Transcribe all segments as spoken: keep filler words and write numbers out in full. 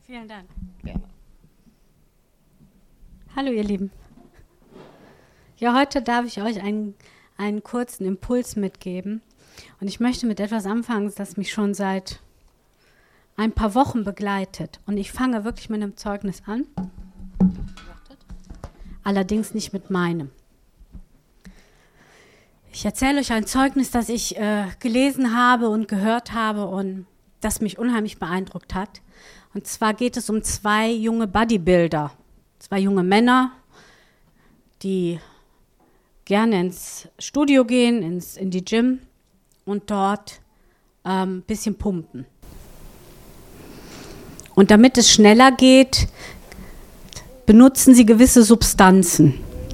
Vielen Dank. Gerne. Hallo ihr Lieben. Ja, heute darf ich euch einen, einen kurzen Impuls mitgeben. Und ich möchte mit etwas anfangen, das mich schon seit ein paar Wochen begleitet. Und ich fange wirklich mit einem Zeugnis an. Allerdings nicht mit meinem. Ich erzähle euch ein Zeugnis, das ich äh, gelesen habe und gehört habe und das mich unheimlich beeindruckt hat. Und zwar geht es um zwei junge Bodybuilder, zwei junge Männer, die gerne ins Studio gehen, ins, in die Gym und dort ein ähm, bisschen pumpen. Und damit es schneller geht, benutzen sie gewisse Substanzen.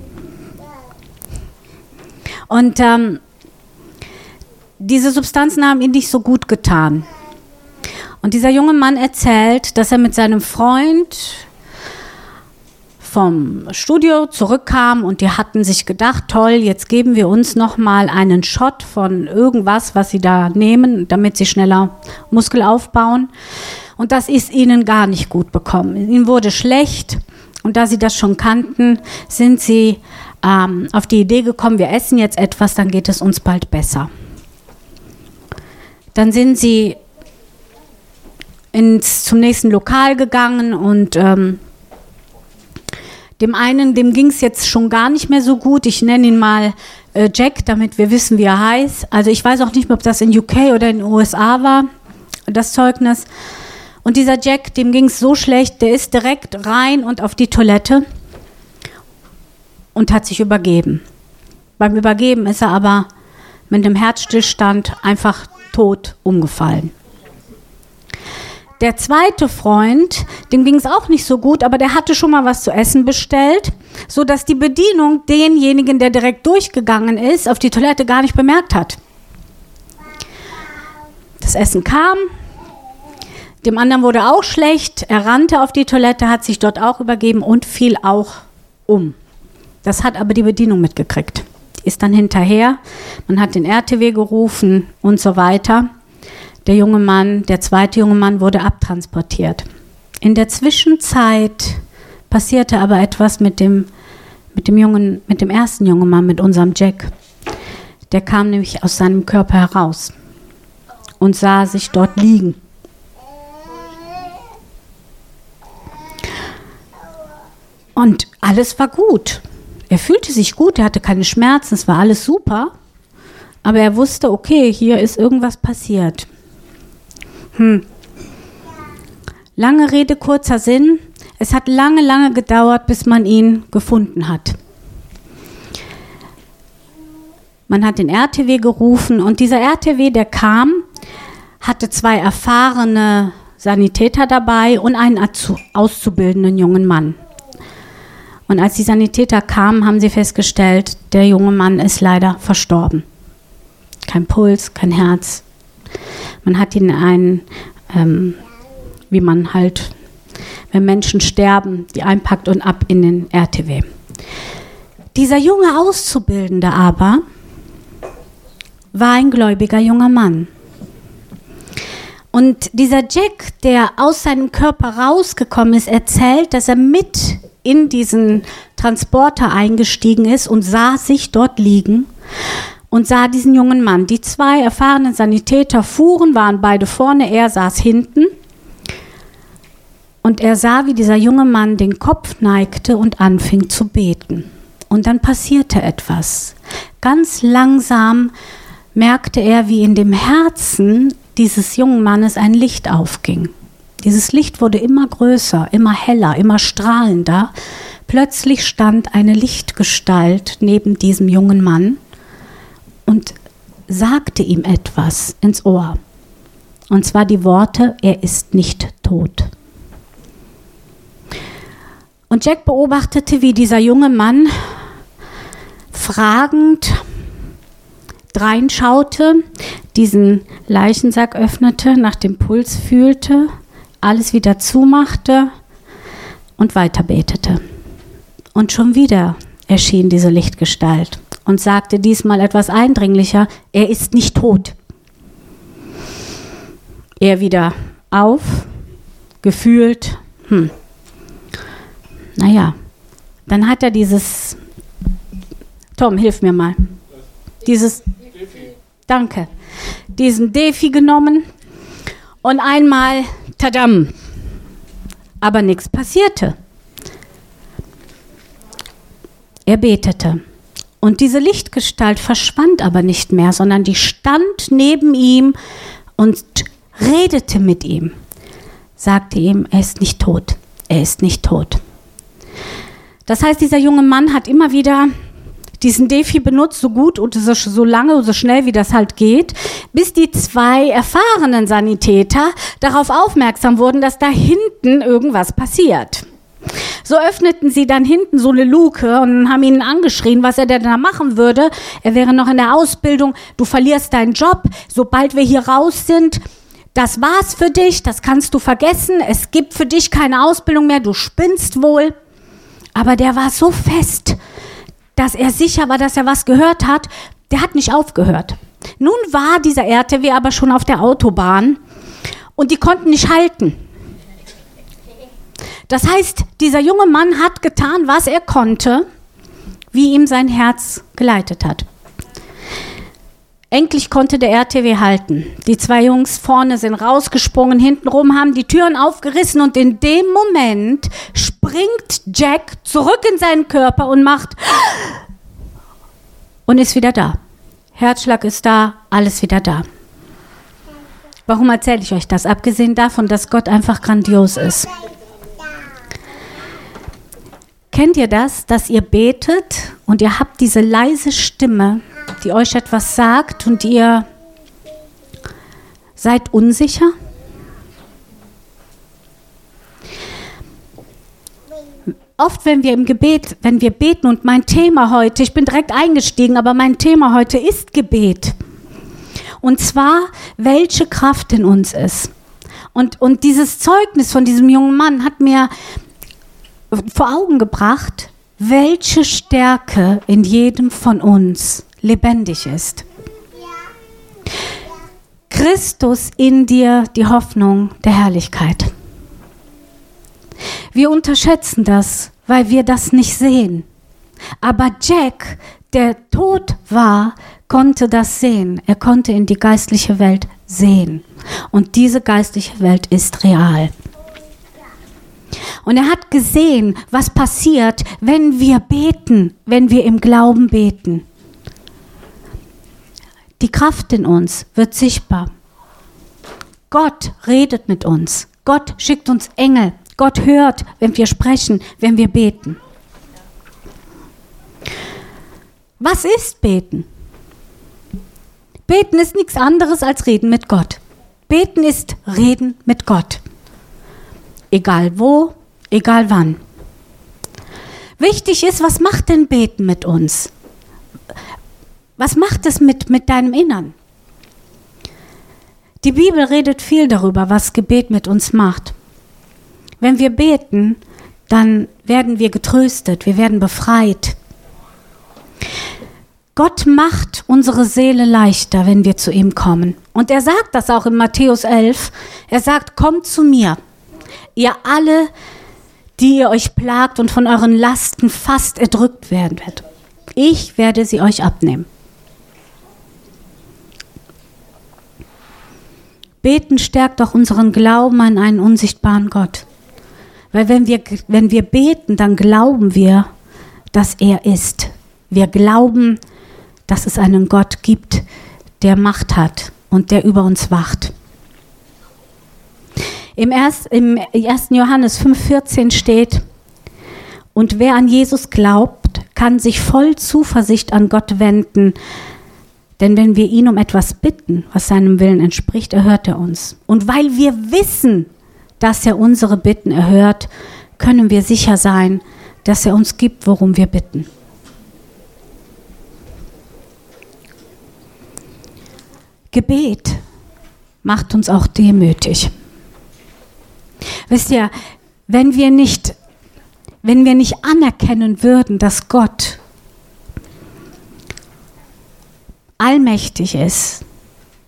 Und ähm, diese Substanzen haben ihnen nicht so gut getan. Und dieser junge Mann erzählt, dass er mit seinem Freund vom Studio zurückkam und die hatten sich gedacht, toll, jetzt geben wir uns nochmal einen Shot von irgendwas, was sie da nehmen, damit sie schneller Muskel aufbauen. Und das ist ihnen gar nicht gut bekommen. Ihnen wurde schlecht und da sie das schon kannten, sind sie ähm, auf die Idee gekommen, wir essen jetzt etwas, dann geht es uns bald besser. Dann sind sie ins, zum nächsten Lokal gegangen und ähm, dem einen, dem ging es jetzt schon gar nicht mehr so gut. Ich nenne ihn mal äh, Jack, damit wir wissen, wie er heißt. Also ich weiß auch nicht mehr, ob das in U K oder in den U S A war, das Zeugnis. Und dieser Jack, dem ging es so schlecht, der ist direkt rein und auf die Toilette und hat sich übergeben. Beim Übergeben ist er aber mit einem Herzstillstand einfach tot umgefallen. Der zweite Freund, dem ging es auch nicht so gut, aber der hatte schon mal was zu essen bestellt, sodass die Bedienung denjenigen, der direkt durchgegangen ist, auf die Toilette gar nicht bemerkt hat. Das Essen kam, dem anderen wurde auch schlecht, er rannte auf die Toilette, hat sich dort auch übergeben und fiel auch um. Das hat aber die Bedienung mitgekriegt. Die ist dann hinterher, man hat den R T W gerufen und so weiter. Der junge Mann, der zweite junge Mann wurde abtransportiert. In der Zwischenzeit passierte aber etwas mit dem, mit dem jungen, mit dem ersten jungen Mann, mit unserem Jack. Der kam nämlich aus seinem Körper heraus und sah sich dort liegen. Und alles war gut. Er fühlte sich gut, er hatte keine Schmerzen, es war alles super. Aber er wusste, okay, hier ist irgendwas passiert. Hm. Lange Rede, kurzer Sinn. Es hat lange, lange gedauert, bis man ihn gefunden hat. Man hat den R T W gerufen und dieser R T W, der kam, hatte zwei erfahrene Sanitäter dabei und einen auszubildenden jungen Mann. Und als die Sanitäter kamen, haben sie festgestellt, der junge Mann ist leider verstorben. Kein Puls, kein Herz. Man hat ihn einen, ähm, wie man halt, wenn Menschen sterben, die einpackt und ab in den R T W. Dieser junge Auszubildende aber war ein gläubiger junger Mann. Und dieser Jack, der aus seinem Körper rausgekommen ist, erzählt, dass er mit in diesen Transporter eingestiegen ist und sah sich dort liegen und sah diesen jungen Mann. Die zwei erfahrenen Sanitäter fuhren, waren beide vorne, er saß hinten. Und er sah, wie dieser junge Mann den Kopf neigte und anfing zu beten. Und dann passierte etwas. Ganz langsam merkte er, wie in dem Herzen dieses jungen Mannes ein Licht aufging. Dieses Licht wurde immer größer, immer heller, immer strahlender. Plötzlich stand eine Lichtgestalt neben diesem jungen Mann und sagte ihm etwas ins Ohr. Und zwar die Worte, er ist nicht tot. Und Jack beobachtete, wie dieser junge Mann fragend dreinschaute, diesen Leichensack öffnete, nach dem Puls fühlte, alles wieder zumachte und weiter betete. Und schon wieder erschien diese Lichtgestalt und sagte diesmal etwas eindringlicher, er ist nicht tot. Er wieder auf, gefühlt, Hm. Naja, dann hat er dieses, Tom, hilf mir mal, dieses, danke, diesen Defi genommen und einmal, tadam, aber nichts passierte. Er betete und diese Lichtgestalt verschwand aber nicht mehr, sondern die stand neben ihm und redete mit ihm, sagte ihm, er ist nicht tot, er ist nicht tot. Das heißt, dieser junge Mann hat immer wieder diesen Defi benutzt, so gut und so, so lange und so schnell, wie das halt geht, bis die zwei erfahrenen Sanitäter darauf aufmerksam wurden, dass da hinten irgendwas passiert. So öffneten sie dann hinten so eine Luke und haben ihn angeschrien, was er denn da machen würde. Er wäre noch in der Ausbildung, du verlierst deinen Job, sobald wir hier raus sind, das war's für dich, das kannst du vergessen, es gibt für dich keine Ausbildung mehr, du spinnst wohl. Aber der war so fest, dass er sicher war, dass er was gehört hat. Der hat nicht aufgehört. Nun war dieser R T W aber schon auf der Autobahn und die konnten nicht halten. Das heißt, dieser junge Mann hat getan, was er konnte, wie ihm sein Herz geleitet hat. Endlich konnte der R T W halten. Die zwei Jungs vorne sind rausgesprungen, hintenrum haben die Türen aufgerissen und in dem Moment springt Jack zurück in seinen Körper und macht und ist wieder da. Herzschlag ist da, alles wieder da. Warum erzähle ich euch das? Abgesehen davon, dass Gott einfach grandios ist. Kennt ihr das, dass ihr betet und ihr habt diese leise Stimme, die euch etwas sagt und ihr seid unsicher? Oft, wenn wir im Gebet, wenn wir beten und mein Thema heute, ich bin direkt eingestiegen, aber mein Thema heute ist Gebet. Und zwar, welche Kraft in uns ist. Und, und dieses Zeugnis von diesem jungen Mann hat mir vor Augen gebracht, welche Stärke in jedem von uns lebendig ist. Christus in dir, die Hoffnung der Herrlichkeit. Wir unterschätzen das, weil wir das nicht sehen. Aber Jack, der tot war, konnte das sehen. Er konnte in die geistliche Welt sehen. Und diese geistliche Welt ist real. Und er hat gesehen, was passiert, wenn wir beten, wenn wir im Glauben beten. Die Kraft in uns wird sichtbar. Gott redet mit uns. Gott schickt uns Engel. Gott hört, wenn wir sprechen, wenn wir beten. Was ist Beten? Beten ist nichts anderes als Reden mit Gott. Beten ist Reden mit Gott. Egal wo, egal wann. Wichtig ist, was macht denn Beten mit uns? Was macht es mit, mit deinem Innern? Die Bibel redet viel darüber, was Gebet mit uns macht. Wenn wir beten, dann werden wir getröstet, wir werden befreit. Gott macht unsere Seele leichter, wenn wir zu ihm kommen. Und er sagt das auch in Matthäus elf. Er sagt, kommt zu mir, ihr alle, die ihr euch plagt und von euren Lasten fast erdrückt werden werdet. Ich werde sie euch abnehmen. Beten stärkt auch unseren Glauben an einen unsichtbaren Gott. Weil wenn wir, wenn wir beten, dann glauben wir, dass er ist. Wir glauben, dass es einen Gott gibt, der Macht hat und der über uns wacht. Im, erst, im ersten Johannes fünf vierzehn steht, und wer an Jesus glaubt, kann sich voll Zuversicht an Gott wenden, denn wenn wir ihn um etwas bitten, was seinem Willen entspricht, erhört er uns. Und weil wir wissen, dass er unsere Bitten erhört, können wir sicher sein, dass er uns gibt, worum wir bitten. Gebet macht uns auch demütig. Wisst ihr, wenn wir nicht, wenn wir nicht anerkennen würden, dass Gott allmächtig ist,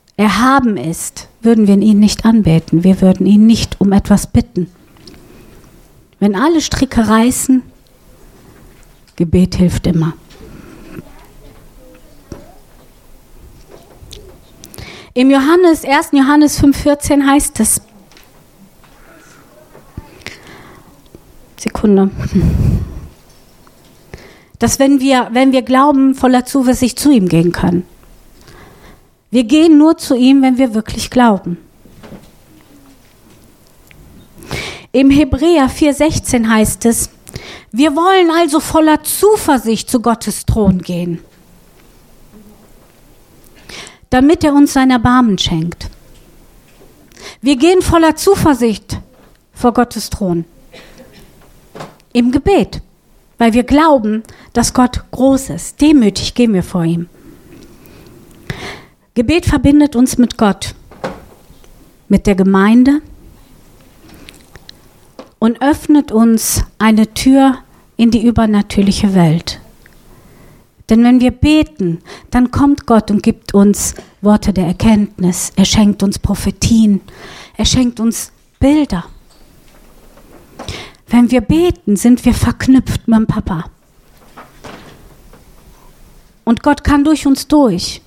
erhaben ist, würden wir ihn nicht anbeten. Wir würden ihn nicht um etwas bitten. Wenn alle Stricke reißen, Gebet hilft immer. Im Johannes, ersten Johannes fünf vierzehn heißt es, Sekunde, dass wenn wir, wenn wir glauben, voller Zuversicht zu ihm gehen können. Wir gehen nur zu ihm, wenn wir wirklich glauben. Im Hebräer vier sechzehn heißt es, wir wollen also voller Zuversicht zu Gottes Thron gehen, damit er uns sein Erbarmen schenkt. Wir gehen voller Zuversicht vor Gottes Thron. Im Gebet, weil wir glauben, dass Gott groß ist. Demütig gehen wir vor ihm. Gebet verbindet uns mit Gott, mit der Gemeinde und öffnet uns eine Tür in die übernatürliche Welt. Denn wenn wir beten, dann kommt Gott und gibt uns Worte der Erkenntnis. Er schenkt uns Prophetien. Er schenkt uns Bilder. Wenn wir beten, sind wir verknüpft mit dem Papa. Und Gott kann durch uns durch.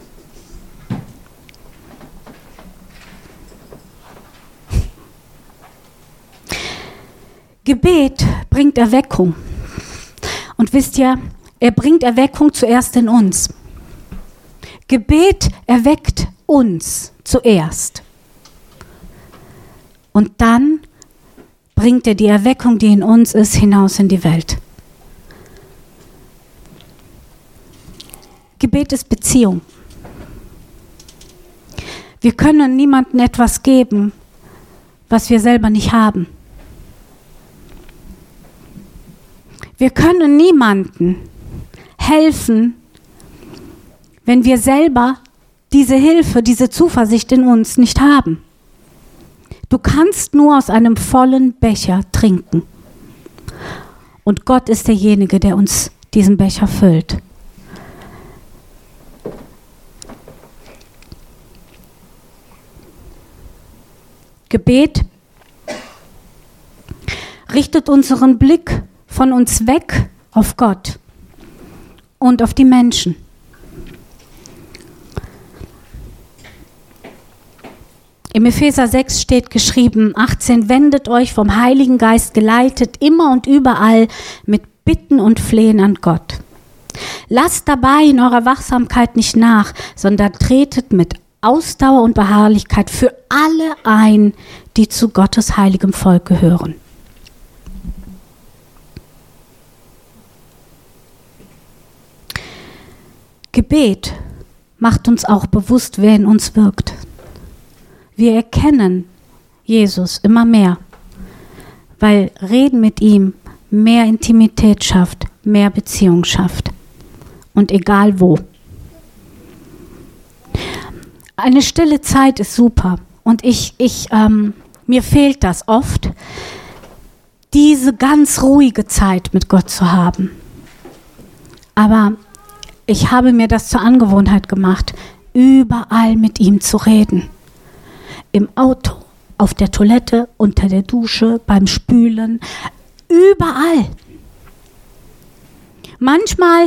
Gebet bringt Erweckung. Und wisst ihr, er bringt Erweckung zuerst in uns. Gebet erweckt uns zuerst. Und dann bringt er die Erweckung, die in uns ist, hinaus in die Welt. Gebet ist Beziehung. Wir können niemandem etwas geben, was wir selber nicht haben. Wir können niemandem helfen, wenn wir selber diese Hilfe, diese Zuversicht in uns nicht haben. Du kannst nur aus einem vollen Becher trinken. Und Gott ist derjenige, der uns diesen Becher füllt. Gebet richtet unseren Blick von uns weg auf Gott und auf die Menschen. Im Epheser sechs steht geschrieben, achtzehn, wendet euch vom Heiligen Geist geleitet, immer und überall mit Bitten und Flehen an Gott. Lasst dabei in eurer Wachsamkeit nicht nach, sondern tretet mit Ausdauer und Beharrlichkeit für alle ein, die zu Gottes heiligem Volk gehören. Gebet macht uns auch bewusst, wer in uns wirkt. Wir erkennen Jesus immer mehr, weil Reden mit ihm mehr Intimität schafft, mehr Beziehung schafft. Und egal wo. Eine stille Zeit ist super. Und ich, ich, ähm, mir fehlt das oft, diese ganz ruhige Zeit mit Gott zu haben. Aber ich habe mir das zur Angewohnheit gemacht, überall mit ihm zu reden. Im Auto, auf der Toilette, unter der Dusche, beim Spülen, überall. Manchmal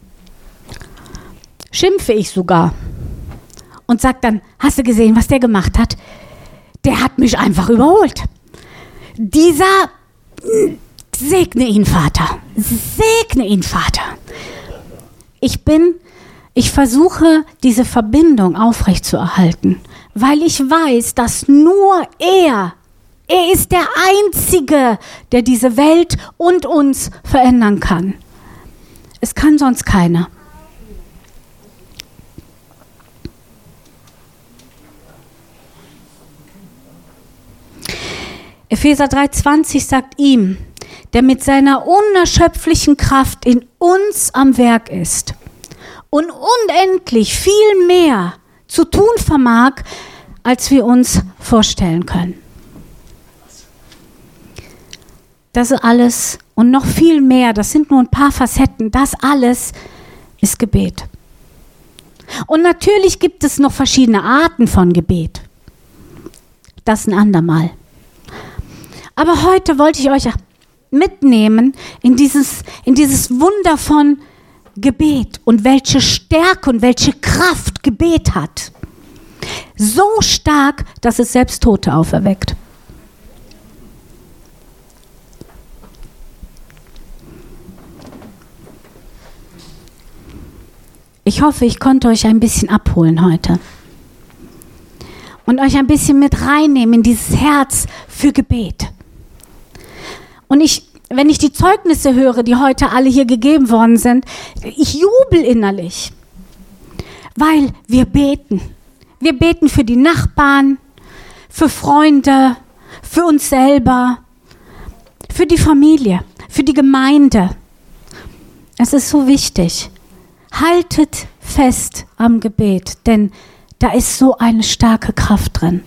schimpfe ich sogar und sage dann, hast du gesehen, was der gemacht hat? Der hat mich einfach überholt. Dieser, segne ihn, Vater, segne ihn, Vater. Ich bin, ich versuche, diese Verbindung aufrechtzuerhalten, weil ich weiß, dass nur er, er ist der Einzige, der diese Welt und uns verändern kann. Es kann sonst keiner. Epheser drei zwanzig sagt ihm, der mit seiner unerschöpflichen Kraft in uns am Werk ist und unendlich viel mehr zu tun vermag, als wir uns vorstellen können. Das ist alles und noch viel mehr, das sind nur ein paar Facetten, das alles ist Gebet. Und natürlich gibt es noch verschiedene Arten von Gebet. Das ein andermal. Aber heute wollte ich euch mitnehmen in dieses, in dieses Wunder von Gebet und welche Stärke und welche Kraft Gebet hat. So stark, dass es selbst Tote auferweckt. Ich hoffe, ich konnte euch ein bisschen abholen heute und euch ein bisschen mit reinnehmen in dieses Herz für Gebet. Und ich, wenn ich die Zeugnisse höre, die heute alle hier gegeben worden sind, ich jubel innerlich, weil wir beten. Wir beten für die Nachbarn, für Freunde, für uns selber, für die Familie, für die Gemeinde. Es ist so wichtig. Haltet fest am Gebet, denn da ist so eine starke Kraft drin.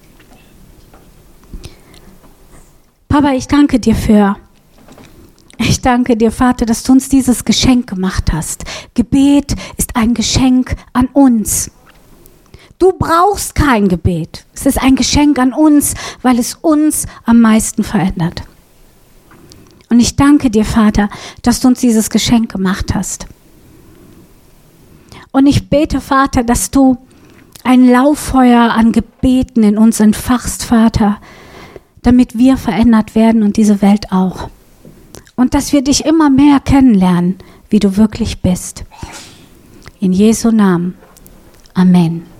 Papa, ich danke dir für, ich danke dir, Vater, dass du uns dieses Geschenk gemacht hast. Gebet ist ein Geschenk an uns. Du brauchst kein Gebet. Es ist ein Geschenk an uns, weil es uns am meisten verändert. Und ich danke dir, Vater, dass du uns dieses Geschenk gemacht hast. Und ich bete, Vater, dass du ein Lauffeuer an Gebeten in uns entfachst, Vater, damit wir verändert werden und diese Welt auch. Und dass wir dich immer mehr kennenlernen, wie du wirklich bist. In Jesu Namen. Amen.